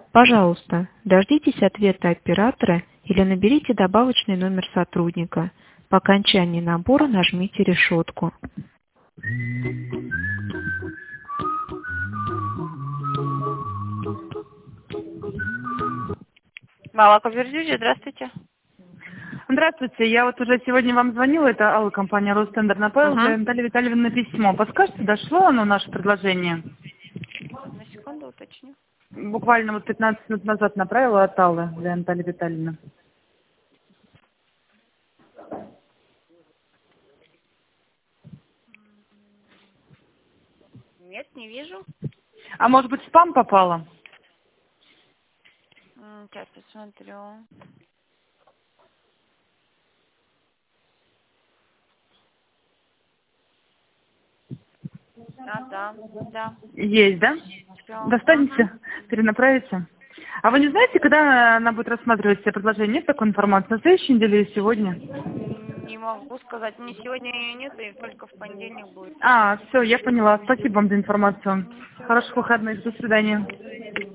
Пожалуйста, дождитесь ответа оператора или наберите добавочный номер сотрудника. По окончании набора нажмите решетку. Молоко Вердюжье, здравствуйте. Здравствуйте, я вот уже сегодня вам звонила, это Алла, компания Ростендер, направила для Натальи Витальевны письмо. Подскажете, дошло оно, наше предложение? На секунду уточню. Буквально вот 15 минут назад направила от Аллы для Натальи Витальевны. Нет, не вижу. А может быть, в спам попало? Сейчас посмотрю. Да. Есть, да? Всё. Достанете, перенаправите. А вы не знаете, когда она будет рассматривать все предложения? Нет такой информации? На следующей неделе или сегодня? Не могу сказать. Не сегодня ее нет, и только в понедельник будет. А, все, я поняла. Спасибо вам за информацию. Всё, Хороших выходных. До свидания.